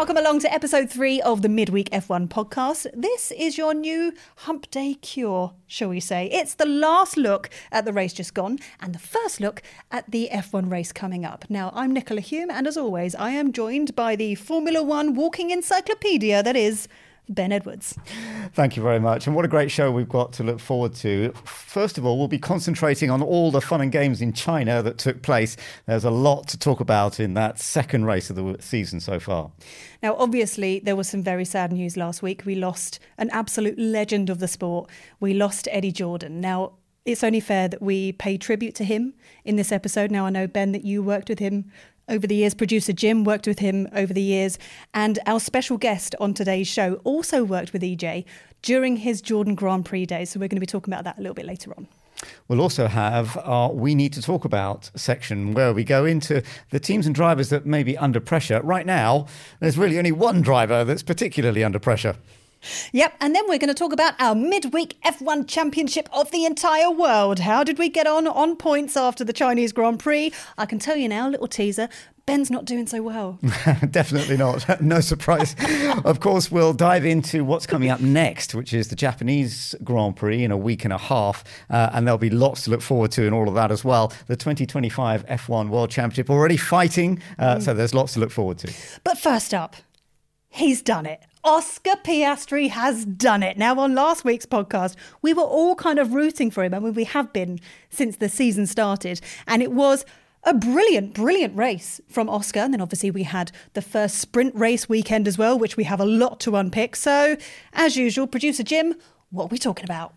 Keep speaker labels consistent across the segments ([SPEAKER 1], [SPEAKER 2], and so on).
[SPEAKER 1] Welcome along to episode 3 of the Midweek F1 podcast. This is your new hump day cure, shall we say. It's the last look at the race just gone and the first look at the F1 race coming up. Now, I'm Nicola Hume, and as always, I am joined by the Formula One walking encyclopedia that is Ben Edwards.
[SPEAKER 2] Thank you very much. And what a great show we've got to look forward to. First of all, we'll be concentrating on all the fun and games in China that took place. There's a lot to talk about in that second race of the season so far.
[SPEAKER 1] Now, obviously, there was some very sad news last week. We lost an absolute legend of the sport. We lost Eddie Jordan. Now, it's only fair that we pay tribute to him in this episode. Now, I know, Ben, that you worked with him over the years. Producer Jim worked with him over the years. And our special guest on today's show also worked with EJ during his Jordan Grand Prix days. So we're going to be talking about that a little bit later on.
[SPEAKER 2] We'll also have our We Need to Talk About section where we go into the teams and drivers that may be under pressure. Right now, there's really only one driver that's particularly under pressure.
[SPEAKER 1] Yep, and then we're going to talk about our midweek F1 championship of the entire world. How did we get on points after the Chinese Grand Prix? I can tell you now, little teaser, Ben's not doing so well.
[SPEAKER 2] Definitely not. No surprise. Of course, we'll dive into what's coming up next, which is the Japanese Grand Prix in a week and a half. And there'll be lots to look forward to in all of that as well. The 2025 F1 World Championship already fighting. So there's lots to look forward to.
[SPEAKER 1] But first up, he's done it. Oscar Piastri has done it. Now, on last week's podcast, we were all kind of rooting for him. I mean, we have been since the season started. And it was a brilliant, brilliant race from Oscar. And then obviously we had the first sprint race weekend as well, which we have a lot to unpick. So, as usual, producer Jim, what are we talking about?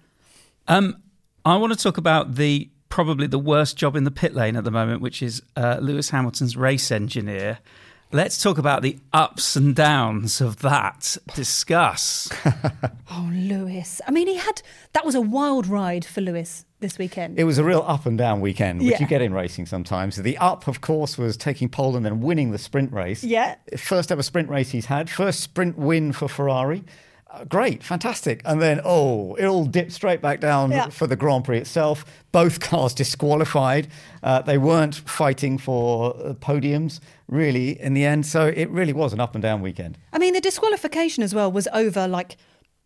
[SPEAKER 3] I want to talk about probably the worst job in the pit lane at the moment, which is Lewis Hamilton's race engineer. Let's talk about the ups and downs of that. Discuss.
[SPEAKER 1] Oh, Lewis. I mean, that was a wild ride for Lewis this weekend.
[SPEAKER 2] It was a real up and down weekend, which you get in racing sometimes. The up, of course, was taking pole and then winning the sprint race.
[SPEAKER 1] Yeah.
[SPEAKER 2] First ever sprint race he's had. First sprint win for Ferrari. Great, fantastic. And then, it all dipped straight back down for the Grand Prix itself. Both cars disqualified. They weren't fighting for podiums, really, in the end. So it really was an up and down weekend.
[SPEAKER 1] I mean, the disqualification as well was over like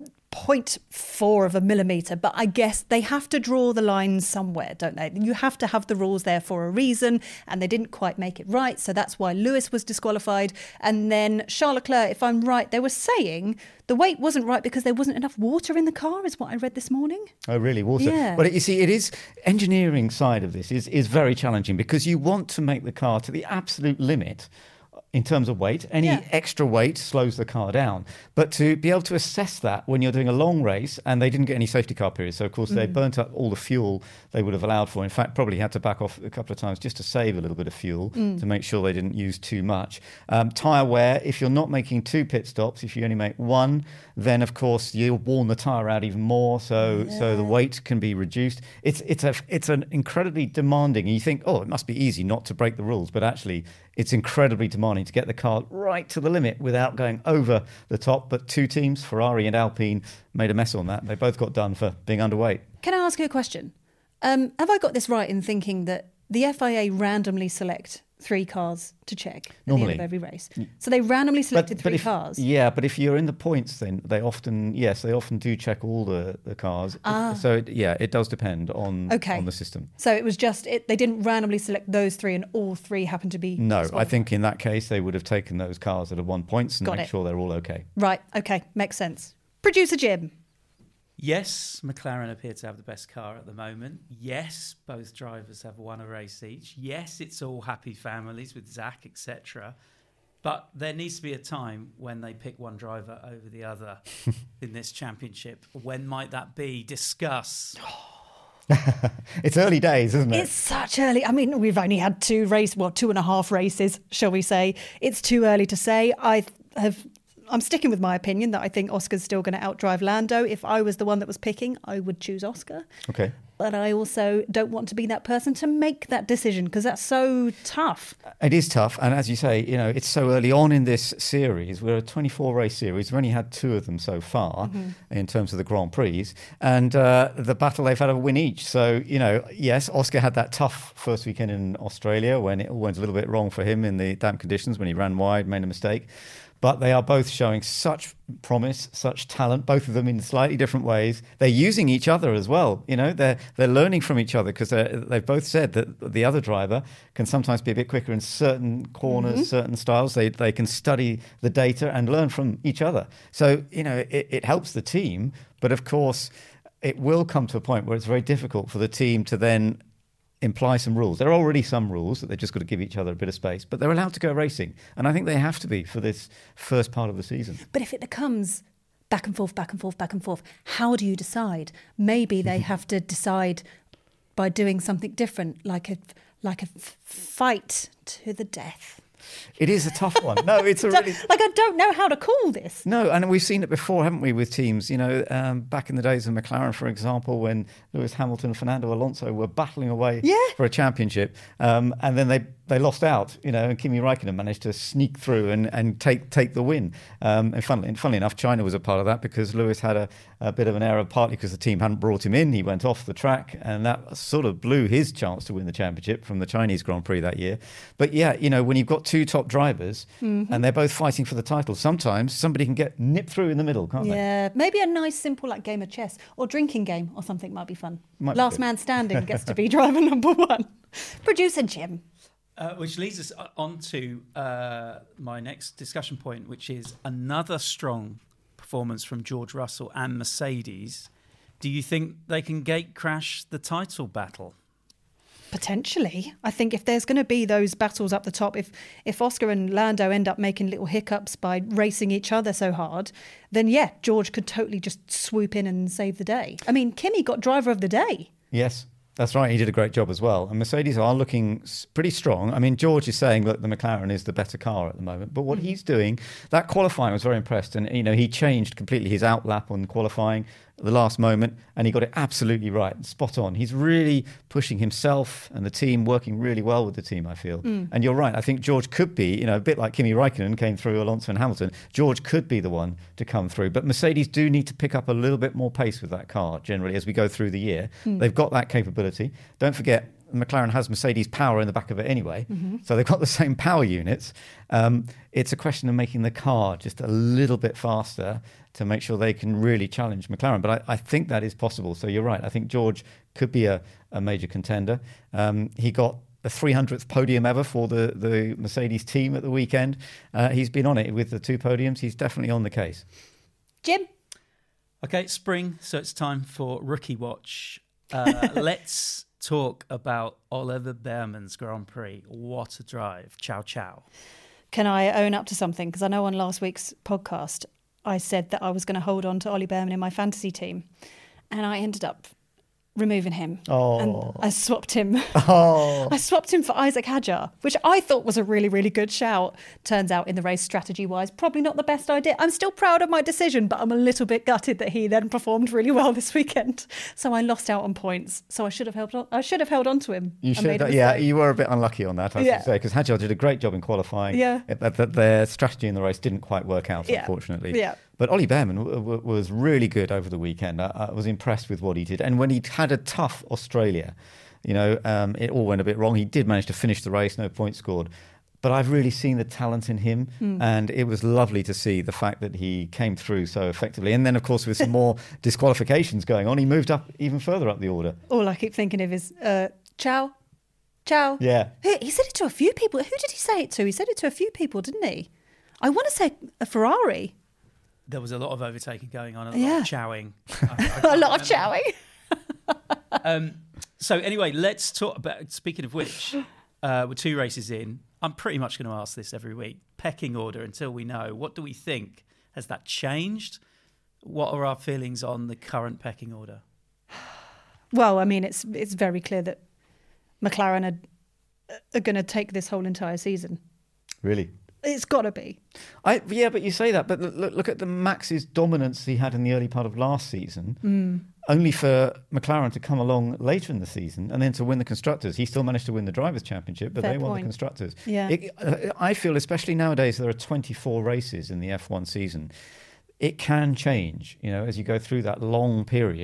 [SPEAKER 1] 0.4 of a millimetre, but I guess they have to draw the line somewhere, don't they? You have to have the rules there for a reason, and they didn't quite make it right, so that's why Lewis was disqualified. And then Charles Leclerc, if I'm right, they were saying the weight wasn't right because there wasn't enough water in the car, is what I read this morning.
[SPEAKER 2] Oh, really? Water?
[SPEAKER 1] Yeah.
[SPEAKER 2] But you see, it is engineering side of this is very challenging because you want to make the car to the absolute limit in terms of weight. Any extra weight slows the car down. But to be able to assess that when you're doing a long race, and they didn't get any safety car periods, so of course they burnt up all the fuel they would have allowed for. In fact, probably had to back off a couple of times just to save a little bit of fuel to make sure they didn't use too much. Tyre wear, if you're not making 2 pit stops, if you only make 1, then of course you'll worn the tyre out even more, so the weight can be reduced. It's an incredibly demanding, and you think, it must be easy not to break the rules, but actually it's incredibly demanding to get the car right to the limit without going over the top. But 2 teams, Ferrari and Alpine, made a mess on that. They both got done for being underweight.
[SPEAKER 1] Can I ask you a question? Have I got this right in thinking that the FIA randomly select 3 cars to check at the end of every race? So they randomly selected 3 cars?
[SPEAKER 2] Yeah, but if you're in the points, then they often do check all the cars. So it does depend on the system.
[SPEAKER 1] So it was just, they didn't randomly select those 3 and all 3 happened to be...
[SPEAKER 2] No, I think in that case they would have taken those cars that have won points and make sure they're all okay.
[SPEAKER 1] Right, okay, makes sense. Producer Jim.
[SPEAKER 3] Yes, McLaren appear to have the best car at the moment. Yes, both drivers have won a race each. Yes, it's all happy families with Zach, etc. But there needs to be a time when they pick one driver over the other in this championship. When might that be? Discuss.
[SPEAKER 2] It's early days, isn't it?
[SPEAKER 1] It's such early. I mean, we've only had 2.5 races, shall we say. It's too early to say. I'm sticking with my opinion that I think Oscar's still going to outdrive Lando. If I was the one that was picking, I would choose Oscar.
[SPEAKER 2] Okay.
[SPEAKER 1] But I also don't want to be that person to make that decision because that's so tough.
[SPEAKER 2] It is tough. And as you say, it's so early on in this series. We're a 24-race series. We've only had 2 of them so far in terms of the Grand Prix. And the battle, they've had a win each. So, yes, Oscar had that tough first weekend in Australia when it all went a little bit wrong for him in the damp conditions when he ran wide, made a mistake. But they are both showing such promise, such talent, both of them in slightly different ways. They're using each other as well. You know, they're learning from each other because they've both said that the other driver can sometimes be a bit quicker in certain corners, certain styles. They can study the data and learn from each other. So, you know, it helps the team. But of course, it will come to a point where it's very difficult for the team to then imply some rules. There are already some rules that they've just got to give each other a bit of space, but they're allowed to go racing. And I think they have to be for this first part of the season.
[SPEAKER 1] But if it becomes back and forth, back and forth, back and forth, how do you decide? Maybe they have to decide by doing something different, like a fight to the death.
[SPEAKER 2] It is a tough one. No, it's a really...
[SPEAKER 1] Like, I don't know how to call this.
[SPEAKER 2] No, and we've seen it before, haven't we, with teams? You know, back in the days of McLaren, for example, when Lewis Hamilton and Fernando Alonso were battling away for a championship, and then they lost out, you know, and Kimi Räikkönen managed to sneak through and take the win. And funnily enough, China was a part of that because Lewis had a bit of an error, partly because the team hadn't brought him in. He went off the track, and that sort of blew his chance to win the championship from the Chinese Grand Prix that year. But yeah, you know, when you've got two top drivers and they're both fighting for the title, sometimes somebody can get nipped through in the middle, can't they?
[SPEAKER 1] Yeah, maybe a nice, simple like game of chess or drinking game or something might be fun. Last man standing gets to be driver number one. Producer Jim.
[SPEAKER 3] Which leads us on to my next discussion point, which is another strong performance from George Russell and Mercedes. Do you think they can gate crash the title battle?
[SPEAKER 1] Potentially. I think if there's going to be those battles up the top, if Oscar and Lando end up making little hiccups by racing each other so hard, then yeah, George could totally just swoop in and save the day. I mean, Kimi got driver of the day.
[SPEAKER 2] Yes. That's right. He did a great job as well. And Mercedes are looking pretty strong. I mean, George is saying that the McLaren is the better car at the moment. But what he's doing, that qualifying, I was very impressed. And, you know, he changed completely his outlap on qualifying at the last moment. And he got it absolutely right. Spot on. He's really pushing himself and the team, working really well with the team, I feel. And you're right. I think George could be, you know, a bit like Kimi Räikkönen came through Alonso and Hamilton. George could be the one to come through. But Mercedes do need to pick up a little bit more pace with that car, generally, as we go through the year. They've got that capability. Don't forget, McLaren has Mercedes power in the back of it anyway. So they've got the same power units. It's a question of making the car just a little bit faster to make sure they can really challenge McLaren. But I think that is possible. So you're right. I think George could be a major contender. He got the 300th podium ever for the Mercedes team at the weekend. He's been on it with the 2 podiums. He's definitely on the case.
[SPEAKER 1] Jim?
[SPEAKER 3] Okay, spring, so it's time for Rookie Watch. Let's talk about Oliver Behrman's Grand Prix. What a drive. Ciao, ciao.
[SPEAKER 1] Can I own up to something? Because I know on last week's podcast, I said that I was going to hold on to Ollie Behrman in my fantasy team. And I ended up removing him. And I swapped him. I swapped him for Isaac Hadjar, which I thought was a really, really good shout. Turns out in the race strategy-wise, probably not the best idea. I'm still proud of my decision, but I'm a little bit gutted that he then performed really well this weekend. So I lost out on points. So I should have held on. I should have held on to him.
[SPEAKER 2] You should. Yeah, you were a bit unlucky on that, I have to say, because Hadjar did a great job in qualifying.
[SPEAKER 1] Yeah.
[SPEAKER 2] Their strategy in the race didn't quite work out, unfortunately.
[SPEAKER 1] Yeah.
[SPEAKER 2] But Ollie Behrman was really good over the weekend. I was impressed with what he did. And when he had a tough Australia, you know, it all went a bit wrong. He did manage to finish the race, no points scored. But I've really seen the talent in him. And it was lovely to see the fact that he came through so effectively. And then, of course, with some more disqualifications going on, he moved up even further up the order.
[SPEAKER 1] All I keep thinking of is, ciao, ciao.
[SPEAKER 2] Yeah.
[SPEAKER 1] He said it to a few people. Who did he say it to? He said it to a few people, didn't he? I want to say a Ferrari.
[SPEAKER 3] There was a lot of overtaking going on, a lot of chowing.
[SPEAKER 1] A lot of chowing.
[SPEAKER 3] So anyway, let's talk about, speaking of which, we're 2 races in. I'm pretty much going to ask this every week. Pecking order until we know. What do we think? Has that changed? What are our feelings on the current pecking order?
[SPEAKER 1] Well, I mean, it's very clear that McLaren are going to take this whole entire season.
[SPEAKER 2] Really?
[SPEAKER 1] It's got to be.
[SPEAKER 2] Yeah, but you say that. But look at the Max's dominance he had in the early part of last season, only for McLaren to come along later in the season and then to win the Constructors. He still managed to win the Drivers' Championship, but they won the Constructors.
[SPEAKER 1] Yeah.
[SPEAKER 2] I feel, especially nowadays, there are 24 races in the F1 season. It can change, you know, as you go through that long period.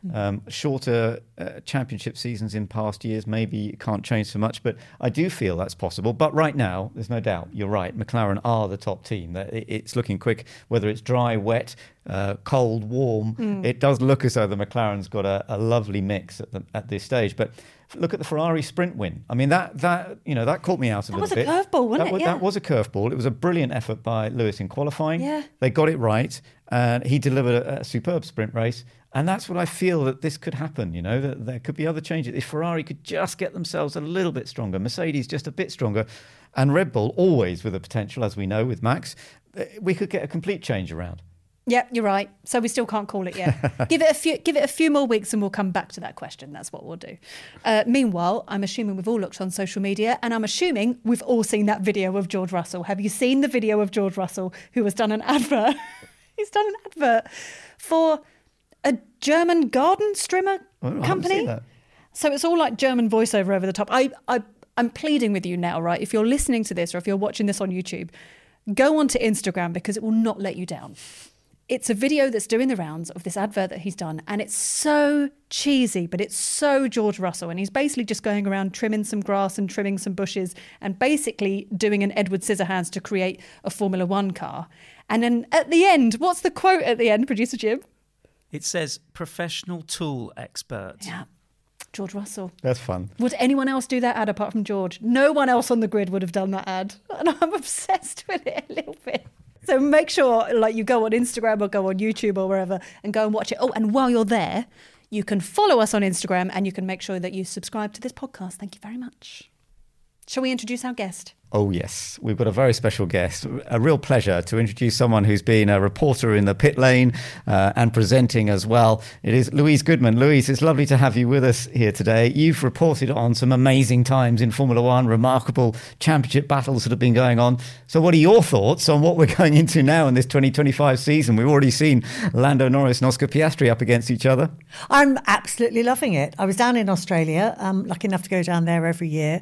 [SPEAKER 2] Shorter championship seasons in past years, maybe it can't change so much, but I do feel that's possible. But right now, there's no doubt, you're right, McLaren are the top team. It's looking quick, whether it's dry, wet, cold, warm. It does look as though the McLaren's got a lovely mix at this stage. But look at the Ferrari sprint win. I mean, that caught me out a little bit.
[SPEAKER 1] That was a curveball, wasn't it?
[SPEAKER 2] That was a curveball. It was a brilliant effort by Lewis in qualifying.
[SPEAKER 1] Yeah.
[SPEAKER 2] They got it right, and he delivered a superb sprint race. And that's what I feel that this could happen, that there could be other changes. If Ferrari could just get themselves a little bit stronger, Mercedes just a bit stronger, and Red Bull always with the potential, as we know with Max, we could get a complete change around.
[SPEAKER 1] Yeah, you're right. So we still can't call it yet. Give it a few more weeks and we'll come back to that question. That's what we'll do. Meanwhile, I'm assuming we've all looked on social media and I'm assuming we've all seen that video of George Russell. Have you seen the video of George Russell who has done an advert? He's done an advert for a German garden trimmer company.
[SPEAKER 2] I haven't seen that.
[SPEAKER 1] So it's all like German voiceover over the top. I'm pleading with you now, right? If you're listening to this or if you're watching this on YouTube, go onto Instagram because it will not let you down. It's a video that's doing the rounds of this advert that he's done, and it's so cheesy, but it's so George Russell. And he's basically just going around trimming some grass and trimming some bushes and basically doing an Edward Scissorhands to create a Formula One car. And then at the end, what's the quote at the end, Producer Jim?
[SPEAKER 3] It says, professional tool expert.
[SPEAKER 1] Yeah, George Russell.
[SPEAKER 2] That's fun.
[SPEAKER 1] Would anyone else do that ad apart from George? No one else on the grid would have done that ad. And I'm obsessed with it a little bit. So make sure you go on Instagram or go on YouTube or wherever and go and watch it. Oh, and while you're there, you can follow us on Instagram and you can make sure that you subscribe to this podcast. Thank you very much. Shall we introduce our guest?
[SPEAKER 2] Oh, yes. We've got a very special guest. A real pleasure to introduce someone who's been a reporter in the pit lane and presenting as well. It is Louise Goodman. Louise, it's lovely to have you with us here today. You've reported on some amazing times in Formula One, remarkable championship battles that have been going on. So what are your thoughts on what we're going into now in this 2025 season? We've already seen Lando Norris and Oscar Piastri up against each other.
[SPEAKER 4] I'm absolutely loving it. I was down in Australia, lucky enough to go down there every year.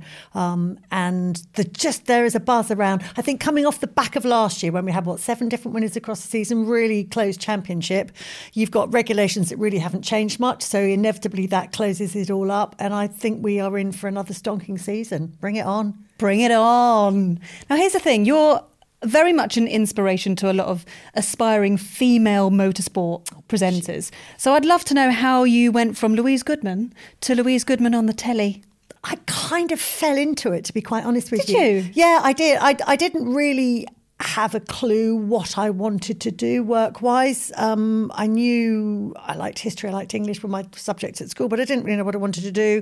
[SPEAKER 4] And there is a buzz around. I think coming off the back of last year when we had, 7 different winners across the season, really close championship. You've got regulations that really haven't changed much. So inevitably that closes it all up. And I think we are in for another stonking season. Bring it on.
[SPEAKER 1] Bring it on. Now, here's the thing. You're very much an inspiration to a lot of aspiring female motorsport presenters. So I'd love to know how you went from Louise Goodman to Louise Goodman on the telly.
[SPEAKER 4] I kind of fell into it, to be quite honest with
[SPEAKER 1] you. Did you?
[SPEAKER 4] Yeah, I did. I didn't really have a clue what I wanted to do work-wise. I knew I liked history, I liked English were my subjects at school, but I didn't really know what I wanted to do.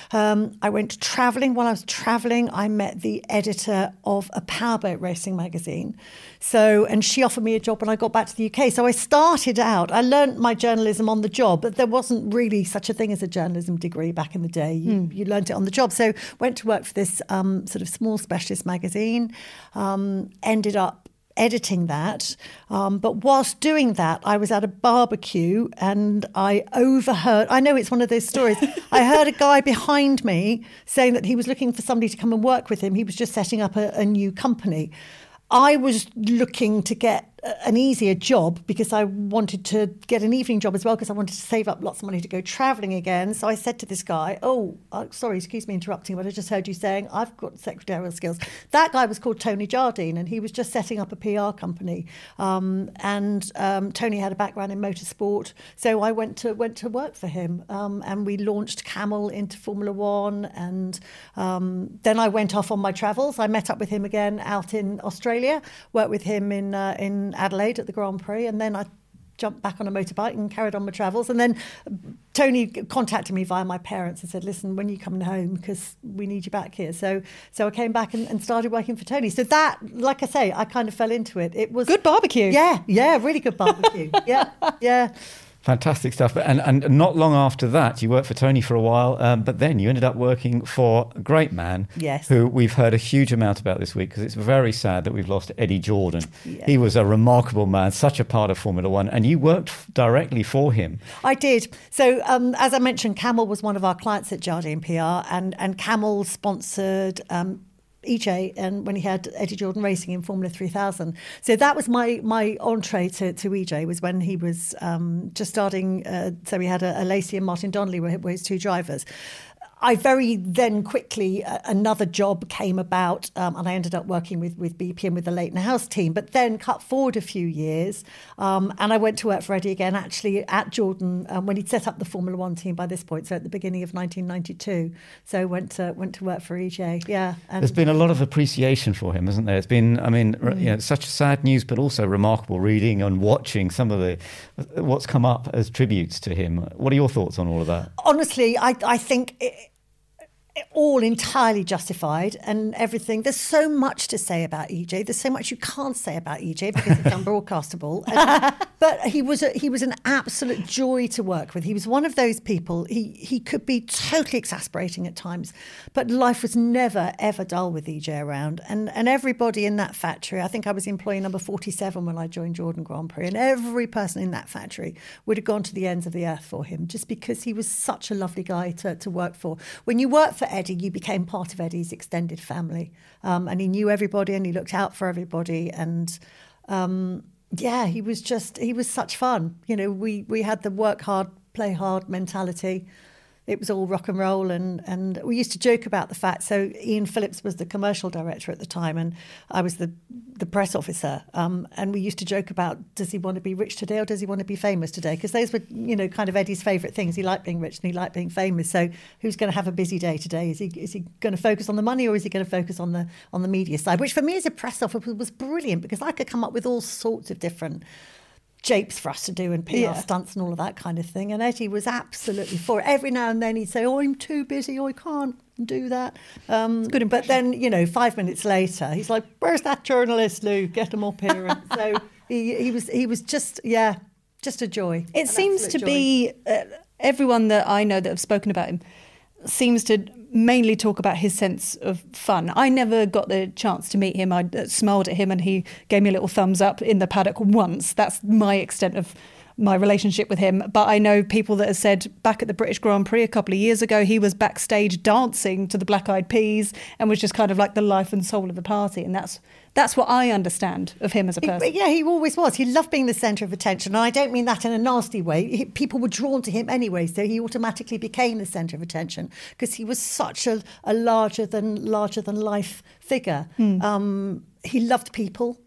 [SPEAKER 4] I went travelling. While I was travelling, I met the editor of a powerboat racing magazine. And she offered me a job when I got back to the UK. So I started out, I learnt my journalism on the job, but there wasn't really such a thing as a journalism degree back in the day. You learnt it on the job. So went to work for this sort of small specialist magazine, ended up editing that. But whilst doing that, I was at a barbecue and I overheard, I know it's one of those stories, I heard a guy behind me saying that he was looking for somebody to come and work with him. He was just setting up a new company. I was looking to get an easier job because I wanted to get an evening job as well because I wanted to save up lots of money to go travelling again. So I said to this guy, sorry, excuse me interrupting, but I just heard you saying I've got secretarial skills. That guy was called Tony Jardine and he was just setting up a PR company. Tony had a background in motorsport. So I went to work for him and we launched Camel into Formula One. And then I went off on my travels. I met up with him again out in Australia, worked with him in Adelaide at the Grand Prix, and then I jumped back on a motorbike and carried on my travels. And then Tony contacted me via my parents and said, listen, when are you coming home? Because we need you back here. So I came back and started working for Tony. So that, like I say, I kind of fell into it. It was
[SPEAKER 1] good barbecue.
[SPEAKER 4] Yeah, really good barbecue. Yeah.
[SPEAKER 2] Fantastic stuff. And not long after that, you worked for Tony for a while, but then you ended up working for a great man,
[SPEAKER 4] yes,
[SPEAKER 2] who we've heard a huge amount about this week because it's very sad that we've lost Eddie Jordan.
[SPEAKER 4] Yeah.
[SPEAKER 2] He was a remarkable man, such a part of Formula One, and you worked directly for him.
[SPEAKER 4] I did. So as I mentioned, Camel was one of our clients at Jardine PR, and Camel sponsored EJ, and when he had Eddie Jordan racing in Formula 3000. So that was my entree to EJ, was when he was just starting. So we had a Lacey and Martin Donnelly were his two drivers. I very then quickly, another job came about, and I ended up working with BP and with the Leighton House team, but then cut forward a few years, and I went to work for Eddie again, actually at Jordan, when he'd set up the Formula One team by this point, so at the beginning of 1992. So went to work for EJ, yeah. And
[SPEAKER 2] there's been a lot of appreciation for him, hasn't there? It's been, I mean, such sad news, but also remarkable reading and watching some of what's come up as tributes to him. What are your thoughts on all of that?
[SPEAKER 4] Honestly, I think all entirely justified and everything. There's so much to say about EJ. There's so much you can't say about EJ because it's unbroadcastable. But he was an absolute joy to work with. He was one of those people. He could be totally exasperating at times, but life was never ever dull with EJ around. And everybody in that factory. I think I was employee number 47 when I joined Jordan Grand Prix, and every person in that factory would have gone to the ends of the earth for him, just because he was such a lovely guy to work for. When you work for Eddie, you became part of Eddie's extended family, and he knew everybody and he looked out for everybody, and he was such fun. You know, we had the work hard, play hard mentality. It was all rock and roll, and we used to joke about the fact. So Ian Phillips was the commercial director at the time, and I was the press officer. And we used to joke about, does he want to be rich today or does he want to be famous today? Because those were, kind of Eddie's favourite things. He liked being rich and he liked being famous. So who's going to have a busy day today? Is he going to focus on the money, or is he going to focus on the media side? Which for me as a press officer was brilliant, because I could come up with all sorts of different japes for us to do and PR stunts and all of that kind of thing. And Eddie was absolutely for it. Every now and then he'd say, I'm too busy, I can't do that. Good impression. But then, 5 minutes later, he's like, where's that journalist, Lou? Get him up here. And so he was just a joy.
[SPEAKER 1] It seems to be everyone that I know that have spoken about him seems to mainly talk about his sense of fun. I never got the chance to meet him. I smiled at him and he gave me a little thumbs up in the paddock once. That's my extent of my relationship with him. But I know people that have said back at the British Grand Prix a couple of years ago, he was backstage dancing to the Black Eyed Peas and was just kind of like the life and soul of the party. And that's what I understand of him as a person.
[SPEAKER 4] He always was. He loved being the centre of attention. And I don't mean that in a nasty way. People were drawn to him anyway, so he automatically became the centre of attention because he was such a larger than life figure. He loved people,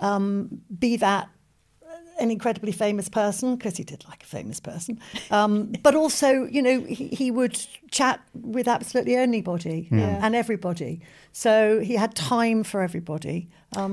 [SPEAKER 4] be that an incredibly famous person, because he did like a famous person, but also, he would chat with absolutely anybody and everybody. So he had time for everybody.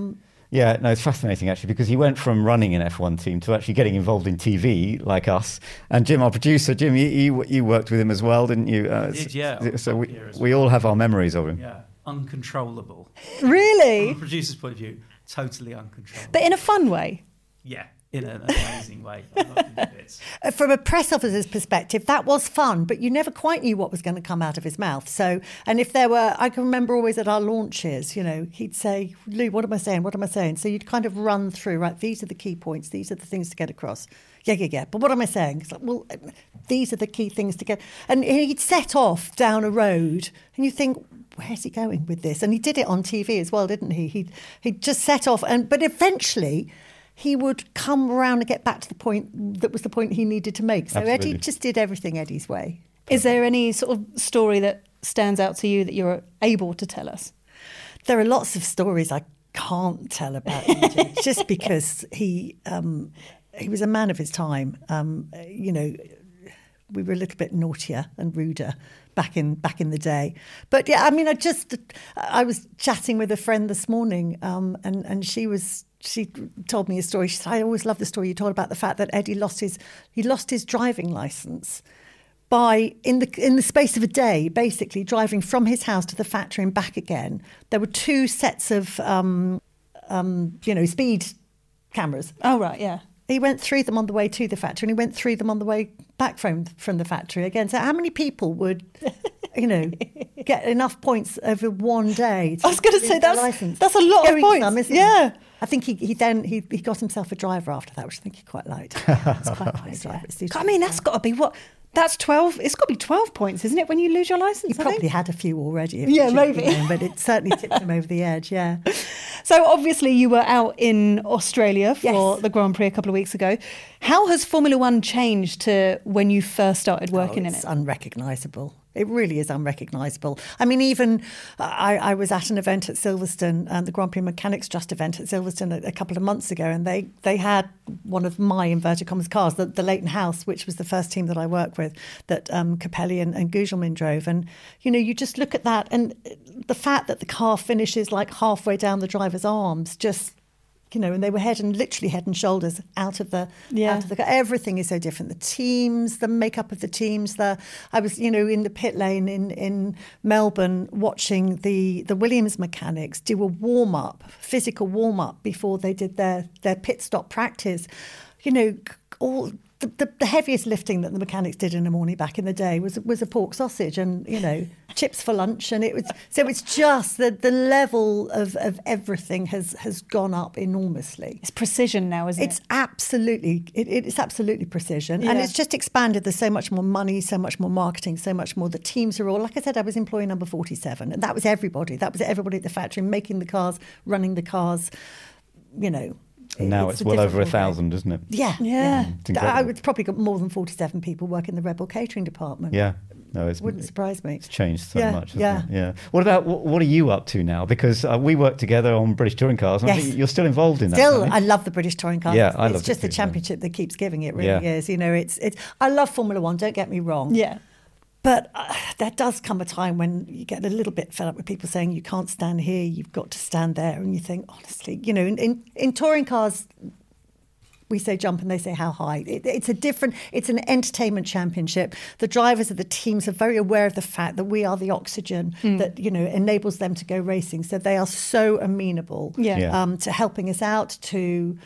[SPEAKER 2] It's fascinating actually, because he went from running an F1 team to actually getting involved in TV like us. And Jim, our producer, Jim, you worked with him as well, didn't you?
[SPEAKER 3] I did, yeah.
[SPEAKER 2] So we all have our memories of him.
[SPEAKER 3] Yeah, uncontrollable.
[SPEAKER 1] Really?
[SPEAKER 3] From a producer's point of view, totally uncontrollable.
[SPEAKER 1] But in a fun way.
[SPEAKER 3] Yeah. In an amazing way. I loved the bits.
[SPEAKER 4] From a press officer's perspective, that was fun, but you never quite knew what was going to come out of his mouth. So, and if there were, I can remember always at our launches, he'd say, Lou, what am I saying? What am I saying? So you'd kind of run through, right, these are the key points, these are the things to get across. Yeah. But what am I saying? It's like, well, these are the key things to get. And he'd set off down a road and you think, where's he going with this? And he did it on TV as well, didn't he? He'd just set off, but eventually he would come around and get back to the point that was the point he needed to make. So
[SPEAKER 2] Absolutely.
[SPEAKER 4] Eddie just did everything Eddie's way.
[SPEAKER 1] Is there any sort of story that stands out to you that you're able to tell us?
[SPEAKER 4] There are lots of stories I can't tell about Eddie, just because he was a man of his time. We were a little bit naughtier and ruder back in the day. But yeah, I mean, I was chatting with a friend this morning, and she told me a story. She said, I always love the story you told about the fact that Eddie lost his driving licence by in the space of a day, basically driving from his house to the factory and back again. There were 2 sets of speed cameras.
[SPEAKER 1] Oh right, yeah.
[SPEAKER 4] He went through them on the way to the factory, and he went through them on the way back from the factory again. So how many people would, get enough points over one day?
[SPEAKER 1] I was going to say that's a lot of points.
[SPEAKER 4] Some, isn't it? I think he got himself a driver after that, which I think he quite liked. It's quite nice driver.
[SPEAKER 1] I mean, that's got to be what, That's 12. It's got to be 12 points, isn't it, when you lose your licence?
[SPEAKER 4] He probably had a few already.
[SPEAKER 1] Yeah, maybe.
[SPEAKER 4] But it certainly tipped him over the edge, yeah.
[SPEAKER 1] So obviously you were out in Australia for
[SPEAKER 4] Yes.
[SPEAKER 1] the Grand Prix a couple of weeks ago. How has Formula One changed to when you first started working in
[SPEAKER 4] It's
[SPEAKER 1] it?
[SPEAKER 4] unrecognisable. It really is unrecognisable. I mean, even I was at an event at Silverstone, the Grand Prix Mechanics Trust event at Silverstone a couple of months ago, and they had one of my inverted commas cars, the Leighton House, which was the first team that I worked with, that Capelli and Gugelmin drove. And, you know, you just look at that, and the fact that the car finishes like halfway down the driver's arms, just... You know, and they were literally head and shoulders out of the car. Everything is so different. The teams, the makeup of the teams. I was, you know, in the pit lane in Melbourne watching the Williams mechanics do a physical warm up before they did their pit stop practice. You know, all the heaviest lifting that the mechanics did in the morning back in the day was a pork sausage and, you know, chips for lunch. And it's just the level of everything has gone up enormously.
[SPEAKER 1] It's precision now, isn't it?
[SPEAKER 4] It's absolutely precision.
[SPEAKER 1] Yeah.
[SPEAKER 4] And it's just expanded. There's so much more money, so much more marketing, so much more. The teams are all, like I said, I was employee number 47, and that was everybody. That was everybody at the factory making the cars, running the cars, you know.
[SPEAKER 2] And now it's well over 1,000, isn't it?
[SPEAKER 4] Yeah.
[SPEAKER 2] It's incredible.
[SPEAKER 4] It's probably got more than 47 people work in the Rebel catering department.
[SPEAKER 2] Yeah. No, it
[SPEAKER 4] wouldn't surprise me.
[SPEAKER 2] It's changed so much.
[SPEAKER 4] Yeah.
[SPEAKER 2] Hasn't it? Yeah. What about what are you up to now? Because we work together on British touring cars. And I think you're still involved in that.
[SPEAKER 4] Still, I love the British touring cars.
[SPEAKER 2] Yeah, I love it.
[SPEAKER 4] It's just the championship that keeps giving it. Really is. You know, it's. I love Formula One. Don't get me wrong.
[SPEAKER 1] Yeah.
[SPEAKER 4] But there does come a time when you get a little bit fed up with people saying you can't stand here, you've got to stand there, and you think, honestly, you know, in touring cars, we say jump and they say how high. It's an entertainment championship. The drivers of the teams are very aware of the fact that we are the oxygen that, you know, enables them to go racing. So they are so amenable to helping us out, to...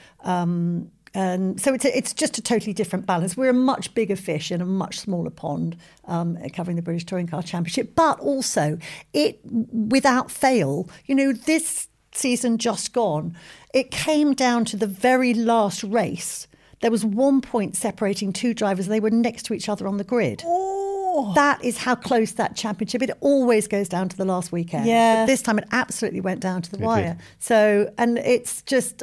[SPEAKER 4] and so it's just a totally different balance. We're a much bigger fish in a much smaller pond, covering the British Touring Car Championship. But also, it, without fail, you know, this season just gone, it came down to the very last race. There was 1 point separating two drivers, and they were next to each other on the grid.
[SPEAKER 1] Oh.
[SPEAKER 4] That is how close that championship. It always goes down to the last weekend.
[SPEAKER 1] Yeah.
[SPEAKER 4] But this time it absolutely went down to the
[SPEAKER 2] It
[SPEAKER 4] wire.
[SPEAKER 2] did.
[SPEAKER 4] So, and it's just,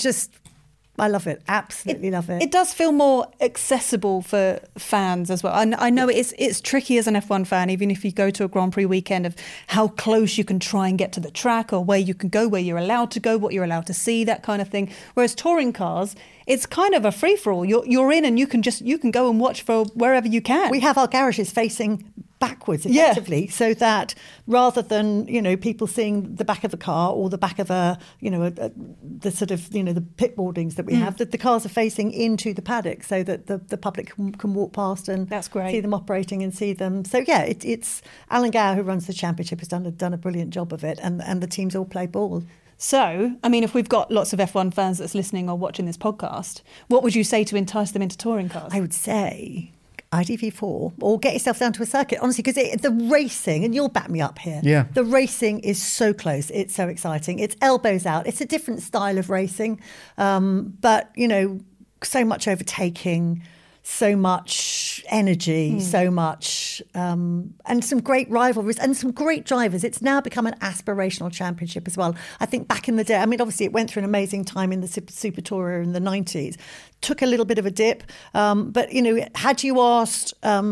[SPEAKER 4] I love it. Absolutely love it.
[SPEAKER 1] It does feel more accessible for fans as well. I know it's tricky as an F1 fan, even if you go to a Grand Prix weekend, of how close you can try and get to the track, or where you can go, where you're allowed to go, what you're allowed to see, that kind of thing. Whereas touring cars, it's kind of a free-for-all. You're in and you can go and watch for wherever you can.
[SPEAKER 4] We have our garages facing backwards effectively, so that rather than, you know, people seeing the back of a car or the back of the sort of, you know, the pit boardings that we have, that the cars are facing into the paddock, so that the public can walk past and
[SPEAKER 1] That's great.
[SPEAKER 4] see them operating and see them. So yeah, it's Alan Gower, who runs the championship, has done a brilliant job of it, and the teams all play ball.
[SPEAKER 1] So, I mean, if we've got lots of F1 fans that's listening or watching this podcast, what would you say to entice them into touring cars?
[SPEAKER 4] I would say IDV4, or get yourself down to a circuit, honestly, because the racing, and you'll back me up here, the racing is so close, it's so exciting, it's elbows out, it's a different style of racing, but, you know, so much overtaking, so much energy, so much, and some great rivalries and some great drivers. It's now become an aspirational championship as well. I think back in the day, I mean, obviously it went through an amazing time in the Super Tourer in the 90s, took a little bit of a dip, but, you know, had you asked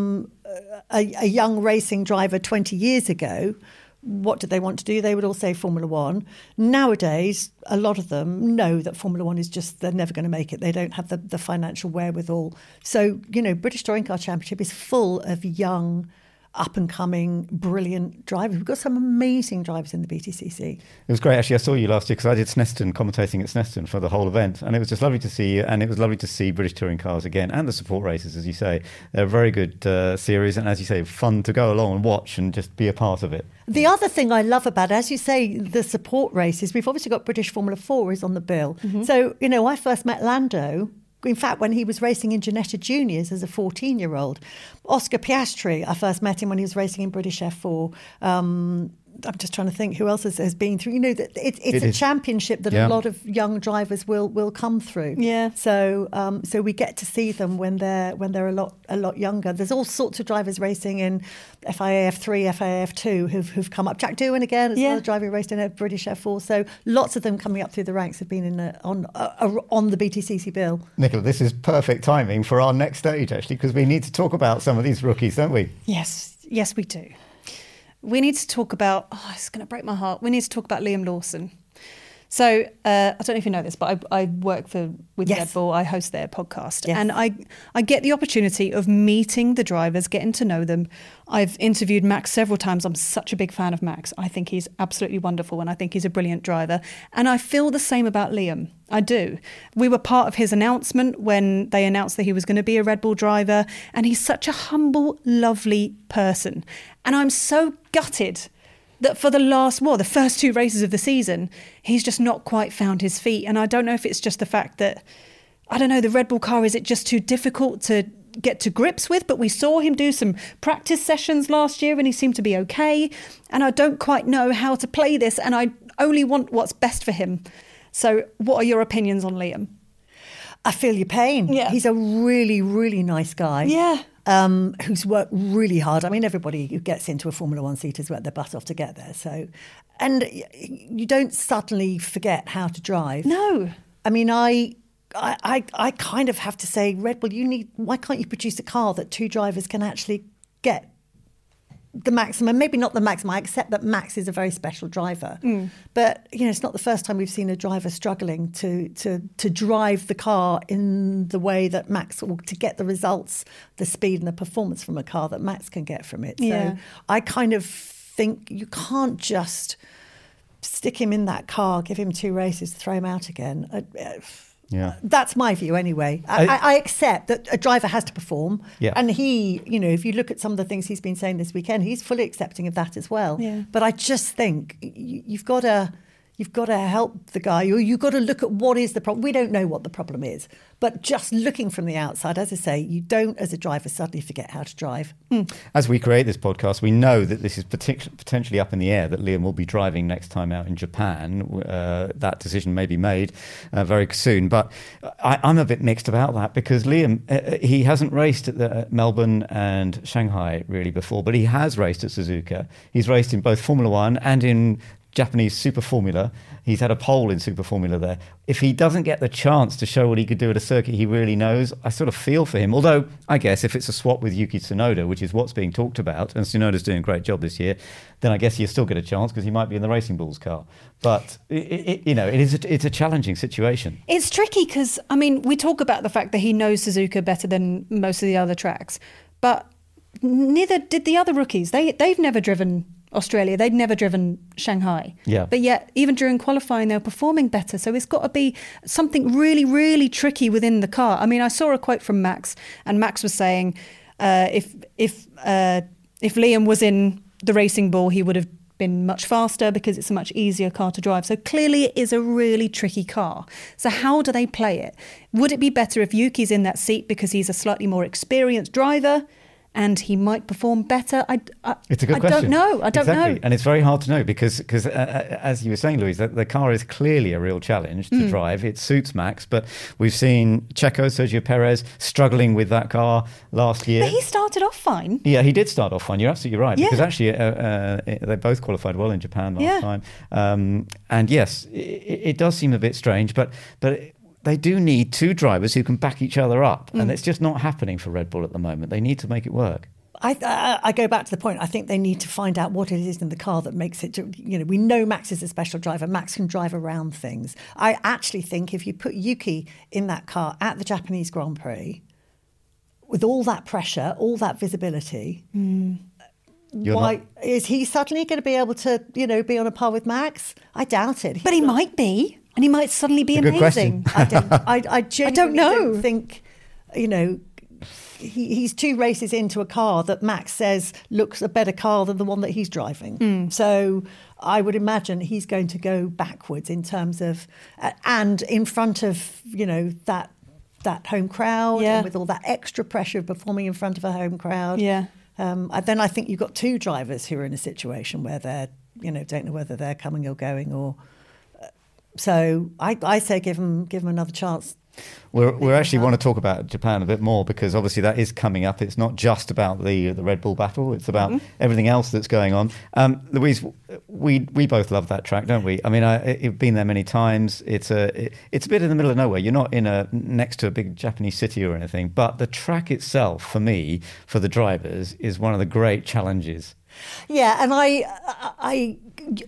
[SPEAKER 4] a young racing driver 20 years ago, what did they want to do? They would all say Formula One. Nowadays, a lot of them know that Formula One is just, they're never going to make it. They don't have the financial wherewithal. So, you know, British Touring Car Championship is full of young, up-and-coming, brilliant drivers. We've got some amazing drivers in the BTCC.
[SPEAKER 2] It was great, actually. I saw you last year because I did Snetterton, commentating at Snetterton for the whole event, and it was just lovely to see you, and it was lovely to see British touring cars again, and the support races, as you say. They're a very good series, and as you say, fun to go along and watch and just be a part of it.
[SPEAKER 4] The other thing I love about it, as you say, the support races, we've obviously got British Formula 4 is on the bill. So, you know, I first met Lando, in fact, when he was racing in Ginetta Juniors as a 14-year-old. Oscar Piastri, I first met him when he was racing in British F4. I'm just trying to think who else has been through. That it's a championship that a lot of young drivers will come through.
[SPEAKER 1] Yeah.
[SPEAKER 4] So we get to see them when they're a lot younger. There's all sorts of drivers racing in FIA F3, FIA F2 who've come up. Jack Doohan again is another driver who raced in a British F4. So lots of them coming up through the ranks have been on the BTCC bill.
[SPEAKER 2] Nicola, this is perfect timing for our next stage, actually, because we need to talk about some of these rookies, don't we?
[SPEAKER 1] Yes, we do. We need to talk about, it's going to break my heart. We need to talk about Liam Lawson. So I don't know if you know this, but I work with Red Bull. I host their podcast.
[SPEAKER 4] Yes.
[SPEAKER 1] And I get the opportunity of meeting the drivers, getting to know them. I've interviewed Max several times. I'm such a big fan of Max. I think he's absolutely wonderful and I think he's a brilliant driver. And I feel the same about Liam. I do. We were part of his announcement when they announced that he was going to be a Red Bull driver. And he's such a humble, lovely person. And I'm so gutted that for the first 2 races of the season, he's just not quite found his feet. And I don't know if it's just the fact that, the Red Bull car, is it just too difficult to get to grips with? But we saw him do some practice sessions last year and he seemed to be okay. And I don't quite know how to play this and I only want what's best for him. So what are your opinions on Liam?
[SPEAKER 4] I feel your pain.
[SPEAKER 1] Yeah.
[SPEAKER 4] He's a really, really nice guy.
[SPEAKER 1] Yeah.
[SPEAKER 4] Who's worked really hard. I mean, everybody who gets into a Formula One seat has worked their butt off to get there. So, and you don't suddenly forget how to drive.
[SPEAKER 1] No.
[SPEAKER 4] I mean, I kind of have to say, Red Bull, why can't you produce a car that 2 drivers can actually get the maximum? Maybe not the maximum. I accept that Max is a very special driver, but it's not the first time we've seen a driver struggling to drive the car in the way that Max, or to get the results, the speed and the performance from a car that Max can get from it. So I kind of think you can't just stick him in that car, give him 2 races, throw him out again. That's my view anyway. I accept that a driver has to perform.
[SPEAKER 2] Yeah.
[SPEAKER 4] And he, if you look at some of the things he's been saying this weekend, he's fully accepting of that as well.
[SPEAKER 1] Yeah.
[SPEAKER 4] But I just think you've got to help the guy, or you've got to look at what is the problem. We don't know what the problem is, but just looking from the outside, as I say, you don't, as a driver, suddenly forget how to drive.
[SPEAKER 2] As we create this podcast, we know that this is potentially up in the air, that Liam will be driving next time out in Japan. That decision may be made very soon. But I'm a bit mixed about that because Liam, he hasn't raced at Melbourne and Shanghai really before, but he has raced at Suzuka. He's raced in both Formula One and in Japanese Super Formula. He's had a pole in Super Formula there. If he doesn't get the chance to show what he could do at a circuit he really knows, I sort of feel for him. Although, I guess if it's a swap with Yuki Tsunoda, which is what's being talked about, and Tsunoda's doing a great job this year, then I guess you still get a chance because he might be in the Racing Bulls car. But, it's a challenging situation.
[SPEAKER 1] It's tricky because, we talk about the fact that he knows Suzuka better than most of the other tracks, but neither did the other rookies. They've never driven Australia. They'd never driven Shanghai.
[SPEAKER 2] Yeah.
[SPEAKER 1] But yet, even during qualifying, they were performing better. So it's got to be something really, really tricky within the car. I saw a quote from Max, and Max was saying, if Liam was in the Racing Bull, he would have been much faster because it's a much easier car to drive. So clearly it is a really tricky car. So how do they play it? Would it be better if Yuki's in that seat because he's a slightly more experienced driver and he might perform better?
[SPEAKER 2] It's a good question.
[SPEAKER 1] I don't know.
[SPEAKER 2] And it's very hard to know because as you were saying, Louise, the car is clearly a real challenge to drive. It suits Max, but we've seen Checo, Sergio Perez, struggling with that car last year.
[SPEAKER 1] But he started off fine.
[SPEAKER 2] Yeah, he did start off fine. You're absolutely right.
[SPEAKER 1] Yeah.
[SPEAKER 2] Because actually, they both qualified well in Japan last time. And yes, it does seem a bit strange, but they do need 2 drivers who can back each other up. And it's just not happening for Red Bull at the moment. They need to make it work.
[SPEAKER 4] I go back to the point. I think they need to find out what it is in the car that makes it, we know Max is a special driver. Max can drive around things. I actually think if you put Yuki in that car at the Japanese Grand Prix, with all that pressure, all that visibility, is he suddenly going to be able to, be on a par with Max? I doubt it.
[SPEAKER 1] But he might be. And he might suddenly be amazing.
[SPEAKER 4] I genuinely
[SPEAKER 1] don't
[SPEAKER 4] think, he's 2 races into a car that Max says looks a better car than the one that he's driving. So I would imagine he's going to go backwards in terms of, and in front of, that home crowd, and with all that extra pressure of performing in front of a home crowd.
[SPEAKER 1] Yeah.
[SPEAKER 4] Then I think you've got 2 drivers who are in a situation where don't know whether they're coming or going, or so I say give them another chance.
[SPEAKER 2] We actually want to talk about Japan a bit more, because obviously that is coming up. It's not just about the Red Bull battle; it's about everything else that's going on. Louise, we both love that track, don't we? I mean, I've been there many times. It's a bit in the middle of nowhere. You're not next to a big Japanese city or anything, but the track itself, for me, for the drivers, is one of the great challenges.
[SPEAKER 4] Yeah, and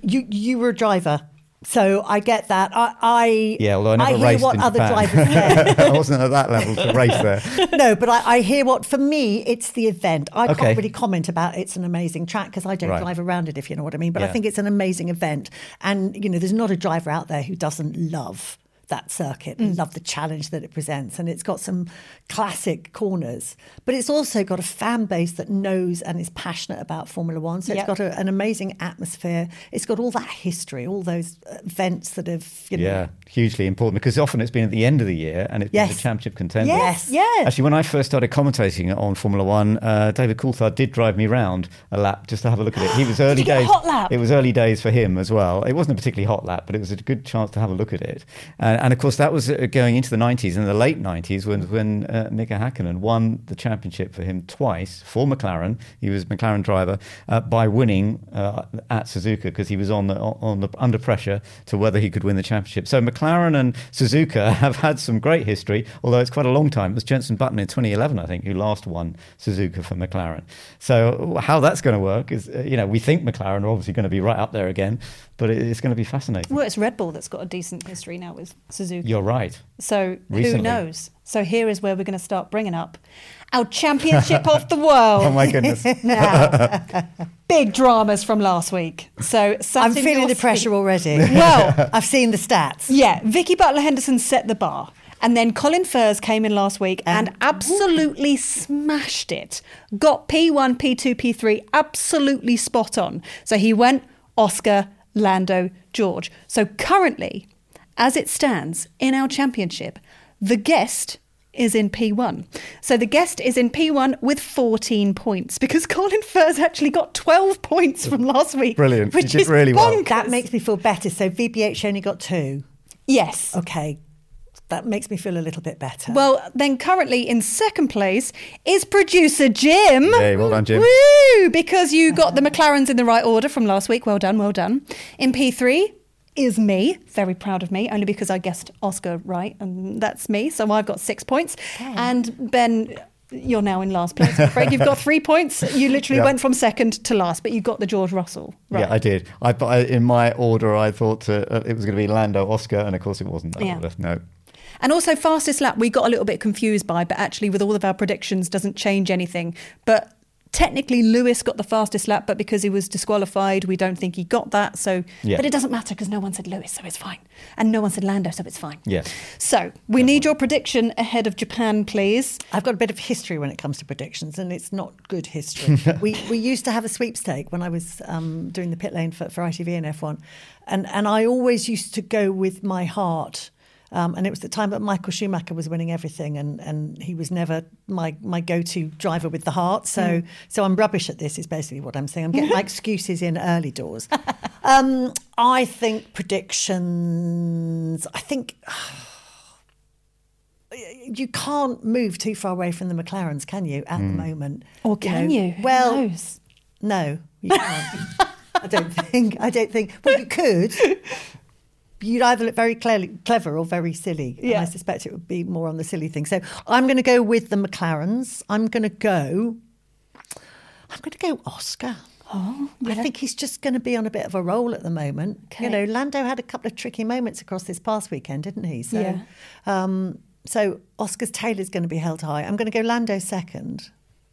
[SPEAKER 4] you were a driver. So I get that.
[SPEAKER 2] Although I never
[SPEAKER 4] hear
[SPEAKER 2] raced
[SPEAKER 4] what
[SPEAKER 2] in
[SPEAKER 4] other
[SPEAKER 2] Japan.
[SPEAKER 4] drivers say.
[SPEAKER 2] I wasn't at that level to race there.
[SPEAKER 4] No, but I hear what, for me, it's the event. I
[SPEAKER 2] Okay.
[SPEAKER 4] can't really comment about it's an amazing track because I don't
[SPEAKER 2] Right.
[SPEAKER 4] drive around it, if you know what I mean. But
[SPEAKER 2] Yeah.
[SPEAKER 4] I think it's an amazing event. And, there's not a driver out there who doesn't love that circuit and love the challenge that it presents. And it's got some classic corners, but it's also got a fan base that knows and is passionate about Formula One. So
[SPEAKER 1] Yep.
[SPEAKER 4] it's got an amazing atmosphere. It's got all that history, all those events that have,
[SPEAKER 2] Yeah, hugely important, because often it's been at the end of the year and it's been
[SPEAKER 4] Yes.
[SPEAKER 2] the championship contender.
[SPEAKER 4] Yes.
[SPEAKER 1] Yes.
[SPEAKER 2] Actually, when I first started commentating on Formula One, David Coulthard did drive me round a lap just to have a look at it. He was early
[SPEAKER 1] Did you get a
[SPEAKER 2] days.
[SPEAKER 1] hot lap?
[SPEAKER 2] It was early days for him as well. It wasn't a particularly hot lap, but it was a good chance to have a look at it. And of course, that was going into the 90s, and the late 90s when Mika Hakkinen won the championship for him twice for McLaren. He was McLaren driver by winning at Suzuka, because he was on the under pressure to whether he could win the championship. So McLaren and Suzuka have had some great history, although it's quite a long time. It was Jenson Button in 2011, I think, who last won Suzuka for McLaren. So how that's going to work is, we think McLaren are obviously going to be right up there again, but it's going to be fascinating.
[SPEAKER 1] Well, it's Red Bull that's got a decent history now with Suzuki.
[SPEAKER 2] You're right.
[SPEAKER 1] So
[SPEAKER 2] Recently.
[SPEAKER 1] who knows? So here is where we're going to start bringing up our championship of the world.
[SPEAKER 2] Oh my goodness.
[SPEAKER 1] Now, big dramas from last week. So
[SPEAKER 4] I'm feeling the pressure already.
[SPEAKER 1] Well,
[SPEAKER 4] I've seen the stats.
[SPEAKER 1] yeah, Vicky Butler-Henderson set the bar. And then Colin Furze came in last week and absolutely smashed it. Got P1, P2, P3 absolutely spot on. So he went Oscar, Lando, George. So currently, as it stands in our championship, the guest is in P1. So the guest is in P1 with 14 points, because Colin Furze actually got 12 points from last week.
[SPEAKER 2] Brilliant.
[SPEAKER 1] Which
[SPEAKER 2] You did
[SPEAKER 1] is
[SPEAKER 2] really well.
[SPEAKER 1] bonkers.
[SPEAKER 4] That makes me feel better. So VBH only got 2.
[SPEAKER 1] Yes.
[SPEAKER 4] Okay. That makes me feel a little bit better.
[SPEAKER 1] Well, then currently in second place is producer Jim.
[SPEAKER 2] Hey, well done, Jim.
[SPEAKER 1] Woo! Because you got the McLarens in the right order from last week. Well done, well done. In P3 is me. Very proud of me, only because I guessed Oscar right, and that's me. So I've got 6 points. And Ben, you're now in last place, I'm afraid. You've got 3 points. You literally
[SPEAKER 2] Yeah.
[SPEAKER 1] went from second to last, but you got the George Russell right.
[SPEAKER 2] Yeah, I did. In my order, I thought it was going to be Lando, Oscar, and of course it wasn't that
[SPEAKER 1] Yeah.
[SPEAKER 2] order. No.
[SPEAKER 1] And also fastest lap, we got a little bit confused by, but actually with all of our predictions doesn't change anything. But technically Lewis got the fastest lap, but because he was disqualified, we don't think he got that. So,
[SPEAKER 2] Yeah.
[SPEAKER 1] But it doesn't matter because no one said Lewis, so it's fine. And no one said Lando, so it's fine.
[SPEAKER 2] Yes.
[SPEAKER 1] So we need your prediction ahead of Japan, please.
[SPEAKER 4] I've got a bit of history when it comes to predictions, and it's not good history. we used to have a sweepstake when I was doing the pit lane for ITV and F1, and I always used to go with my heart. And it was the time that Michael Schumacher was winning everything, and he was never my go-to driver with the heart. So I'm rubbish at this, is basically what I'm saying. I'm getting my excuses in early doors. I think predictions, you can't move too far away from the McLarens, can you, at the moment?
[SPEAKER 1] Or can you? Who
[SPEAKER 4] Well,
[SPEAKER 1] knows?
[SPEAKER 4] no, you can't. I don't think. Well, you could. You'd either look very clever or very silly.
[SPEAKER 1] Yeah.
[SPEAKER 4] And I suspect it would be more on the silly thing. So I'm going to go with the McLarens. I'm going to go Oscar.
[SPEAKER 1] Oh,
[SPEAKER 4] I think he's just going to be on a bit of a roll at the moment.
[SPEAKER 1] Okay.
[SPEAKER 4] Lando had a couple of tricky moments across this past weekend, didn't he? So,
[SPEAKER 1] Yeah.
[SPEAKER 4] So Oscar's tail is going to be held high. I'm going to go Lando second.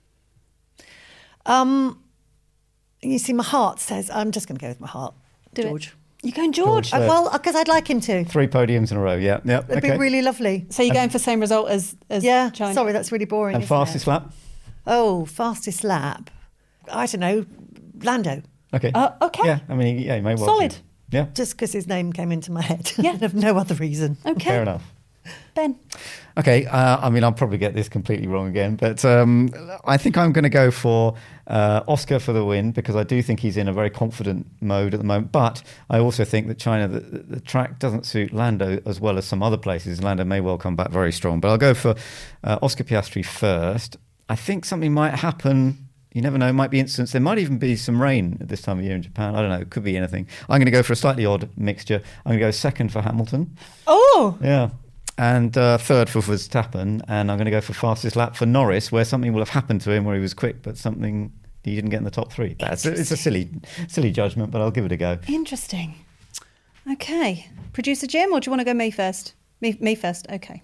[SPEAKER 4] You see, my heart says I'm just going to go with my heart.
[SPEAKER 1] Do it.
[SPEAKER 4] George.
[SPEAKER 1] You're going George.
[SPEAKER 2] George.
[SPEAKER 4] Well, because I'd like him to.
[SPEAKER 2] 3 podiums in a row. Yeah.
[SPEAKER 4] It'd
[SPEAKER 2] Okay.
[SPEAKER 4] be really lovely.
[SPEAKER 1] So you're going for same result as
[SPEAKER 4] Yeah.
[SPEAKER 1] China?
[SPEAKER 4] Sorry, that's really boring.
[SPEAKER 2] And
[SPEAKER 4] isn't it?
[SPEAKER 2] fastest lap.
[SPEAKER 4] Oh, fastest lap. I don't know. Lando.
[SPEAKER 2] Okay.
[SPEAKER 1] Okay.
[SPEAKER 2] Yeah. I mean, he may well.
[SPEAKER 1] Solid.
[SPEAKER 2] be. Yeah.
[SPEAKER 4] Just because his name came into my head.
[SPEAKER 1] Yeah.
[SPEAKER 4] Of no other reason.
[SPEAKER 1] Okay.
[SPEAKER 2] Fair enough.
[SPEAKER 1] Ben.
[SPEAKER 2] Okay, I mean, I'll probably get this completely wrong again, but I think I'm going to go for Oscar for the win, because I do think he's in a very confident mode at the moment. But I also think that China, the track doesn't suit Lando as well as some other places. Lando may well come back very strong. But I'll go for Oscar Piastri first. I think something might happen. You never know, it might be incidents. There might even be some rain at this time of year in Japan. I don't know, it could be anything. I'm going to go for a slightly odd mixture. I'm going to go second for Hamilton.
[SPEAKER 1] Oh!
[SPEAKER 2] Yeah. And third for Verstappen. And I'm going to go for fastest lap for Norris, where something will have happened to him where he was quick, but something he didn't get in the top three. It's a silly judgment, but I'll give it a go.
[SPEAKER 1] Interesting. Okay. Producer Jim, or do you want to go me first? Me first, okay.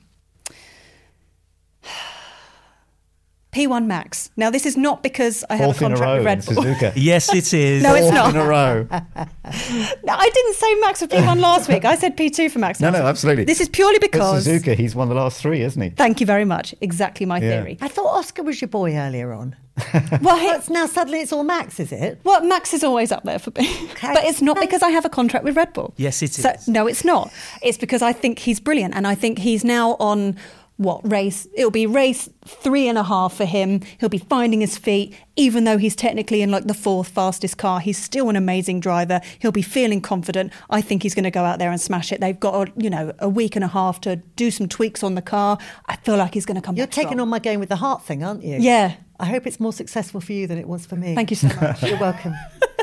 [SPEAKER 1] P1 Max. Now, this is not because I have a contract with Red Bull.
[SPEAKER 2] Suzuka.
[SPEAKER 3] Yes, it is.
[SPEAKER 1] No, it's not.
[SPEAKER 2] In a row.
[SPEAKER 1] No, I didn't say Max for P1 last week. I said P2 for Max.
[SPEAKER 2] No, absolutely.
[SPEAKER 1] This is purely
[SPEAKER 2] But
[SPEAKER 1] because...
[SPEAKER 2] Suzuka, he's won the last three, hasn't he?
[SPEAKER 1] Thank you very much. Exactly my theory.
[SPEAKER 4] I thought Oscar was your boy earlier on.
[SPEAKER 1] Well,
[SPEAKER 4] Now suddenly it's all Max, is it?
[SPEAKER 1] well, Max is always up there for me.
[SPEAKER 4] Okay.
[SPEAKER 1] But it's not because I have a contract with Red Bull.
[SPEAKER 3] Yes, it
[SPEAKER 1] So,
[SPEAKER 3] is.
[SPEAKER 1] no, it's not. It's because I think he's brilliant. And I think he's now on... race? It'll be race 3.5 for him. He'll be finding his feet, even though he's technically in like the fourth fastest car. He's still an amazing driver. He'll be feeling confident. I think he's going to go out there and smash it. They've got, a week and a half to do some tweaks on the car. I feel like he's going to come
[SPEAKER 4] You're
[SPEAKER 1] back
[SPEAKER 4] taking
[SPEAKER 1] strong.
[SPEAKER 4] on my game with the heart thing, aren't you?
[SPEAKER 1] Yeah.
[SPEAKER 4] I hope it's more successful for you than it was for me.
[SPEAKER 1] Thank you so much.
[SPEAKER 4] You're welcome.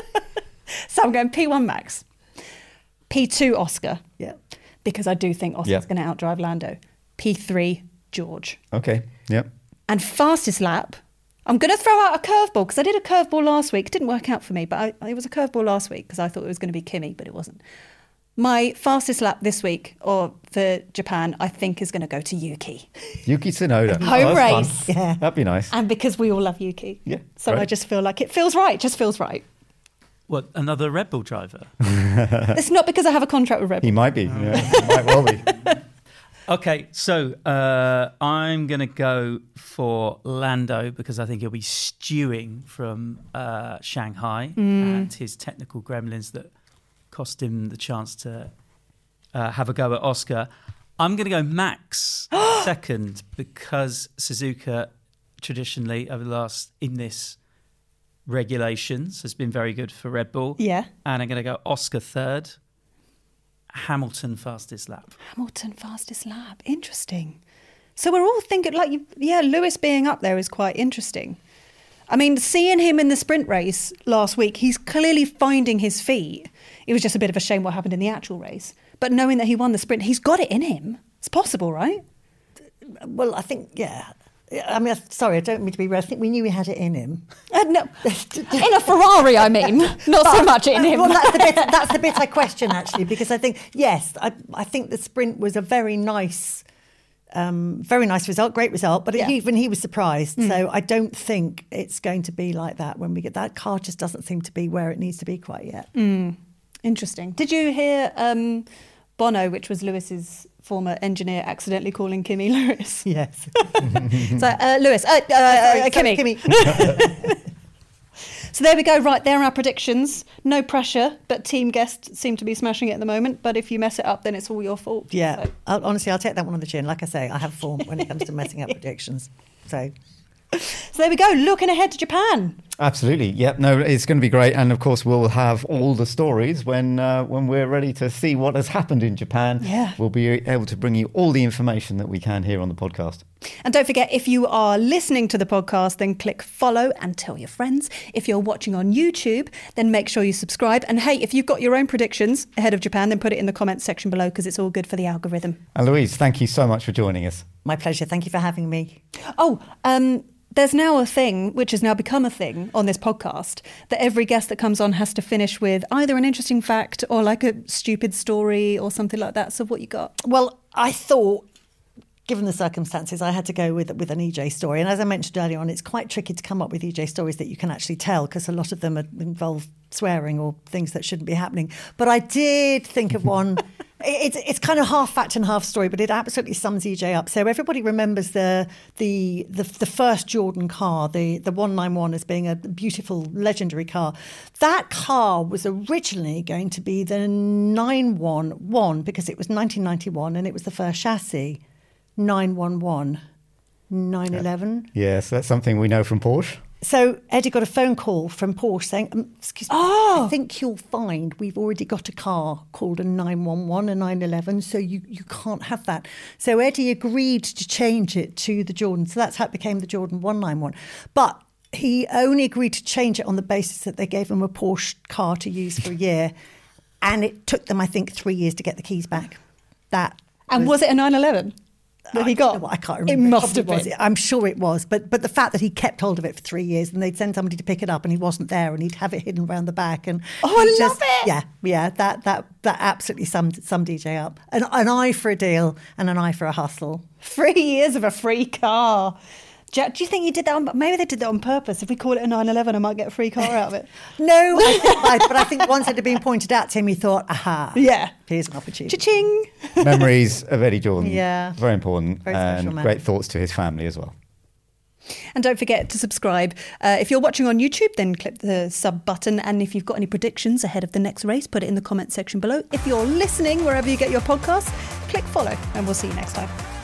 [SPEAKER 1] So I'm going P1 Max, P2 Oscar,
[SPEAKER 4] Yeah.
[SPEAKER 1] because I do think Oscar's going to outdrive Lando. P3 George.
[SPEAKER 2] Okay, yep.
[SPEAKER 1] And fastest lap, I'm going to throw out a curveball because I did a curveball last week. It didn't work out for me, but it was a curveball last week because I thought it was going to be Kimi, but it wasn't. My fastest lap this week, or for Japan, I think is going to go to Yuki.
[SPEAKER 2] Yuki Tsunoda.
[SPEAKER 1] Home
[SPEAKER 2] that's
[SPEAKER 1] race.
[SPEAKER 2] fun.
[SPEAKER 4] Yeah.
[SPEAKER 2] That'd be nice.
[SPEAKER 1] And because we all love Yuki.
[SPEAKER 2] Yeah,
[SPEAKER 1] So
[SPEAKER 2] great.
[SPEAKER 1] I just feel like it feels right. Just feels right.
[SPEAKER 3] What, another Red Bull driver?
[SPEAKER 1] It's not because I have a contract with Red
[SPEAKER 2] He
[SPEAKER 1] Bull.
[SPEAKER 2] might be. Yeah, he might well be.
[SPEAKER 3] Okay, so I'm going to go for Lando because I think he'll be stewing from Shanghai and his technical gremlins that cost him the chance to have a go at Oscar. I'm going to go Max second because Suzuka traditionally over the last, in this regulations, has been very good for Red Bull.
[SPEAKER 1] Yeah.
[SPEAKER 3] And I'm going to go Oscar third. Hamilton fastest lap.
[SPEAKER 1] Hamilton fastest lap. Interesting. So we're all thinking Lewis being up there is quite interesting. I mean, seeing him in the sprint race last week, he's clearly finding his feet. It was just a bit of a shame what happened in the actual race. But knowing that he won the sprint, he's got it in him. It's possible, right?
[SPEAKER 4] Well, I think, yeah. I mean, sorry, I don't mean to be rude. I think we knew he had it in him.
[SPEAKER 1] No, in a Ferrari, I mean, not so much in him.
[SPEAKER 4] Well, that's the bit I question, actually, because I think, yes, I think the sprint was a very nice result, great result, but even he was surprised. So I don't think it's going to be like that when we get that car. Just doesn't seem to be where it needs to be quite yet.
[SPEAKER 1] Interesting. Did you hear Bono, which was Lewis's former engineer, accidentally calling Kimi Lewis?
[SPEAKER 4] Yes.
[SPEAKER 1] So Lewis, Kimi. So there we go. Right, there are our predictions. No pressure, but team guests seem to be smashing it at the moment. But if you mess it up, then it's all your fault.
[SPEAKER 4] Yeah.
[SPEAKER 1] So.
[SPEAKER 4] Honestly, I'll take that one on the chin. Like I say, I have form when it comes to messing up predictions. So
[SPEAKER 1] there we go. Looking ahead to Japan.
[SPEAKER 2] Absolutely. Yep. No, it's going to be great. And of course, we'll have all the stories when we're ready to see what has happened in Japan.
[SPEAKER 1] Yeah.
[SPEAKER 2] We'll be able to bring you all the information that we can here on the podcast.
[SPEAKER 1] And don't forget, if you are listening to the podcast, then click follow and tell your friends. If you're watching on YouTube, then make sure you subscribe. And hey, if you've got your own predictions ahead of Japan, then put it in the comments section below because it's all good for the algorithm.
[SPEAKER 2] And Louise, thank you so much for joining us.
[SPEAKER 4] my pleasure. Thank you for having me.
[SPEAKER 1] Oh, there's now a thing, which has now become a thing on this podcast, that every guest that comes on has to finish with either an interesting fact or like a stupid story or something like that. So what you got?
[SPEAKER 4] Well, I thought, given the circumstances, I had to go with an EJ story. And as I mentioned earlier on, it's quite tricky to come up with EJ stories that you can actually tell because a lot of them involve swearing or things that shouldn't be happening. But I did think of one. It's kind of half fact and half story, but it absolutely sums EJ up. So everybody remembers the first Jordan car, the 191, as being a beautiful, legendary car. That car was originally going to be the 911 because it was 1991 and it was the first chassis. 911, 911.
[SPEAKER 2] Yes, that's something we know from Porsche.
[SPEAKER 4] So Eddie got a phone call from Porsche saying, excuse me, I think you'll find we've already got a car called a 911, a 911, so you can't have that. So Eddie agreed to change it to the Jordan. So that's how it became the Jordan 191. But he only agreed to change it on the basis that they gave him a Porsche car to use for a year. And it took them, I think, 3 years to get the keys back.
[SPEAKER 1] And was it a 911? That he got?
[SPEAKER 4] I can't remember.
[SPEAKER 1] It must have been.
[SPEAKER 4] I'm sure it was. But the fact that he kept hold of it for 3 years and they'd send somebody to pick it up and he wasn't there and he'd have it hidden around the back. And
[SPEAKER 1] I love it.
[SPEAKER 4] Yeah. That absolutely summed DJ up. An eye for a deal and an eye for a hustle.
[SPEAKER 1] 3 years of a free car. Jack, do you think he did that maybe they did that on purpose? If we call it a 911, I might get a free car out of it.
[SPEAKER 4] No, but I think once it had been pointed out to him, he thought, aha,
[SPEAKER 1] yeah,
[SPEAKER 4] here's an opportunity.
[SPEAKER 1] Cha-ching!
[SPEAKER 2] Memories of Eddie Jordan.
[SPEAKER 4] Yeah.
[SPEAKER 2] Very important.
[SPEAKER 4] Very special
[SPEAKER 2] and
[SPEAKER 4] man.
[SPEAKER 2] Great thoughts to his family as well.
[SPEAKER 1] And don't forget to subscribe. If you're watching on YouTube, then click the sub button. And if you've got any predictions ahead of the next race, put it in the comment section below. If you're listening wherever you get your podcasts, click follow. And we'll see you next time.